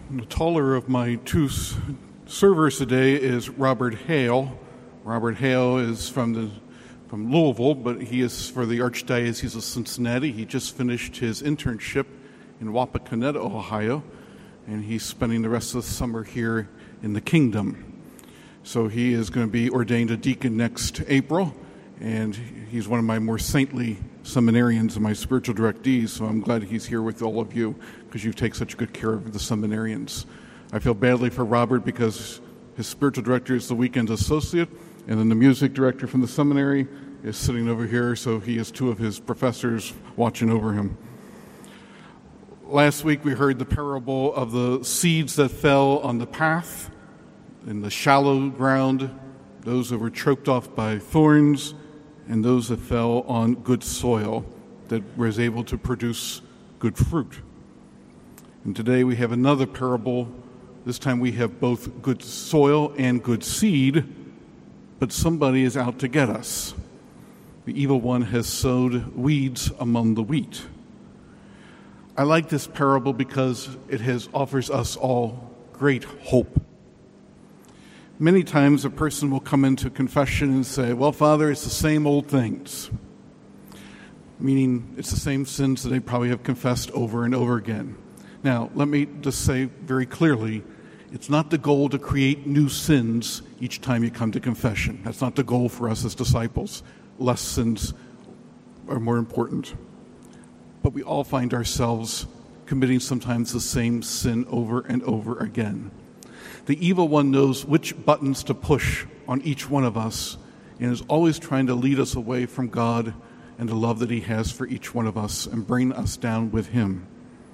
The taller of my two servers today is Robert Hale. Robert Hale is from Louisville, but he is for the Archdiocese of Cincinnati. He just finished his internship in Wapakoneta, Ohio, and he's spending the rest of the summer here in the kingdom. So he is going to be ordained a deacon next April, and he's one of my more saintly seminarians and my spiritual directees, so I'm glad he's here with all of you because you take such good care of the seminarians. I feel badly for Robert because his spiritual director is the weekend associate, and then the music director from the seminary is sitting over here, so he has two of his professors watching over him. Last week we heard the parable of the seeds that fell on the path, in the shallow ground, those that were choked off by thorns, and those that fell on good soil that was able to produce good fruit. And today we have another parable. This time we have both good soil and good seed, but somebody is out to get us. The evil one has sowed weeds among the wheat. I like this parable because it offers us all great hope. Many times a person will come into confession and say, well, Father, it's the same old things. Meaning it's the same sins that they probably have confessed over and over again. Now, let me just say very clearly, it's not the goal to create new sins each time you come to confession. That's not the goal for us as disciples. Less sins are more important. But we all find ourselves committing sometimes the same sin over and over again. The evil one knows which buttons to push on each one of us and is always trying to lead us away from God and the love that he has for each one of us and bring us down with him.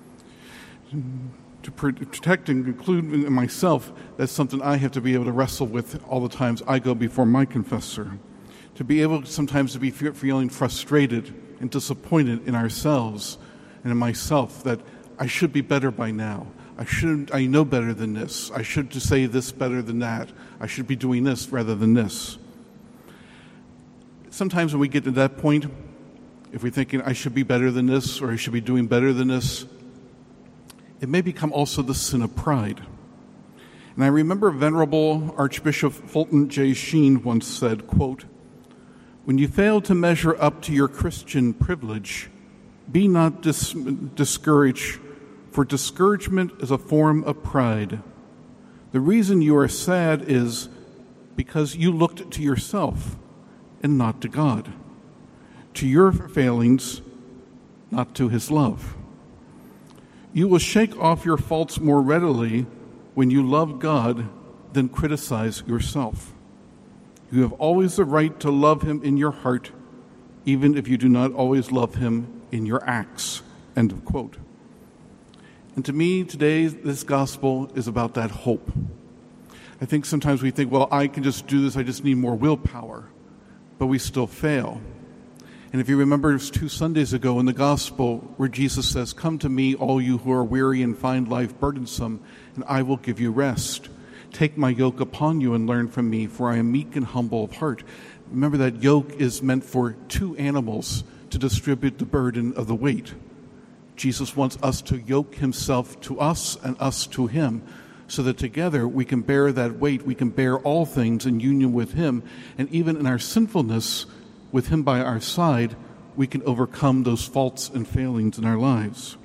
To protect and include myself, that's something I have to be able to wrestle with all the times I go before my confessor. To be able sometimes to be feeling frustrated and disappointed in ourselves and in myself that I should be better by now. I know better than this. I should say this better than that. I should be doing this rather than this. Sometimes when we get to that point, if we're thinking I should be better than this or I should be doing better than this, it may become also the sin of pride. And I remember Venerable Archbishop Fulton J. Sheen once said, quote, "When you fail to measure up to your Christian privilege, be not discouraged, for discouragement is a form of pride. The reason you are sad is because you looked to yourself and not to God, to your failings, not to his love. You will shake off your faults more readily when you love God than criticize yourself. You have always the right to love him in your heart, even if you do not always love him in your acts." End of quote. And to me, today, this gospel is about that hope. I think sometimes we think, well, I can just do this, I just need more willpower. But we still fail. And if you remember, it was 2 Sundays ago in the gospel where Jesus says, "Come to me, all you who are weary and find life burdensome, and I will give you rest. Take my yoke upon you and learn from me, for I am meek and humble of heart." Remember that yoke is meant for 2 animals to distribute the burden of the weight. Jesus wants us to yoke himself to us and us to him so that together we can bear that weight. We can bear all things in union with him. And even in our sinfulness, with him by our side, we can overcome those faults and failings in our lives.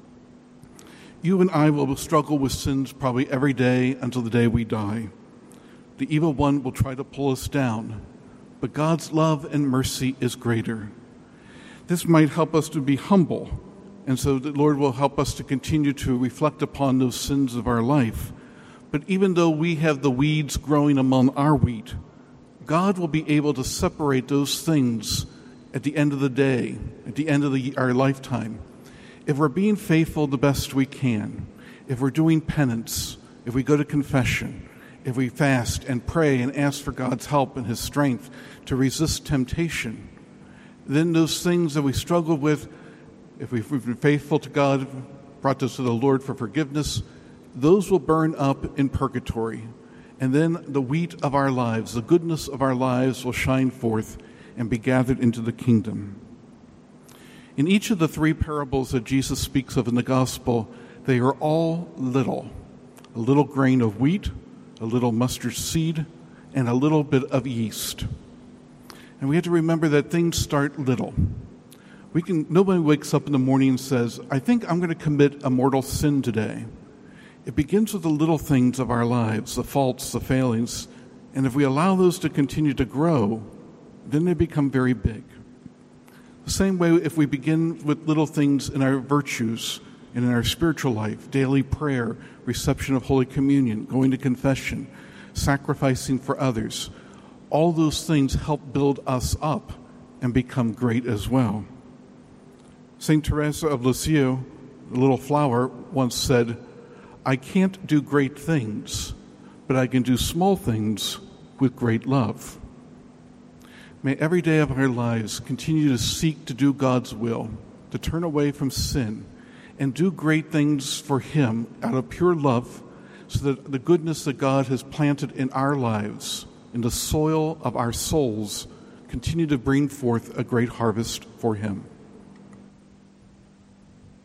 You and I will struggle with sins probably every day until the day we die. The evil one will try to pull us down, but God's love and mercy is greater. This might help us to be humble, and so the Lord will help us to continue to reflect upon those sins of our life. But even though we have the weeds growing among our wheat, God will be able to separate those things at the end of the day, at the end of our lifetime. If we're being faithful the best we can, if we're doing penance, if we go to confession, if we fast and pray and ask for God's help and his strength to resist temptation, then those things that we struggle with, if we've been faithful to God, brought us to the Lord for forgiveness, those will burn up in purgatory. And then the wheat of our lives, the goodness of our lives will shine forth and be gathered into the kingdom. In each of the 3 parables that Jesus speaks of in the gospel, they are all little. a little grain of wheat, a little mustard seed, and a little bit of yeast. And we have to remember that things start little. Nobody wakes up in the morning and says, I think I'm going to commit a mortal sin today. It begins with the little things of our lives, the faults, the failings, and if we allow those to continue to grow, then they become very big. The same way if we begin with little things in our virtues and in our spiritual life, daily prayer, reception of Holy Communion, going to confession, sacrificing for others, all those things help build us up and become great as well. St. Teresa of Lisieux, the little flower, once said, I can't do great things, but I can do small things with great love. May every day of our lives continue to seek to do God's will, to turn away from sin, and do great things for Him out of pure love, so that the goodness that God has planted in our lives, in the soil of our souls, continue to bring forth a great harvest for Him.